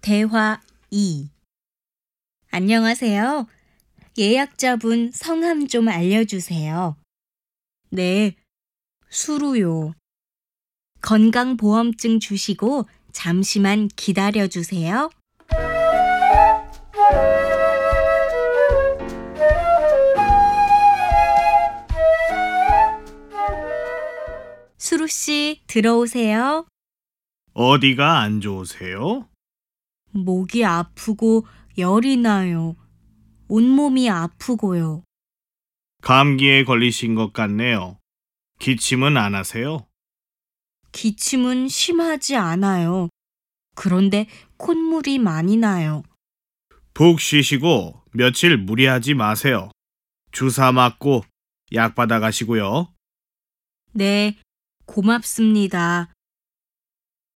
대화 2. 안녕하세요. 예약자분 성함 좀 알려주세요. 네, 수루요. 건강보험증 주시고 잠시만 기다려주세요. 수루씨, 들어오세요. 어디가 안 좋으세요? 목이 아프고 열이 나요. 온몸이 아프고요. 감기에 걸리신 것 같네요. 기침은 안 하세요? 기침은 심하지 않아요. 그런데 콧물이 많이 나요. 푹 쉬시고 며칠 무리하지 마세요. 주사 맞고 약 받아 가시고요. 네, 고맙습니다.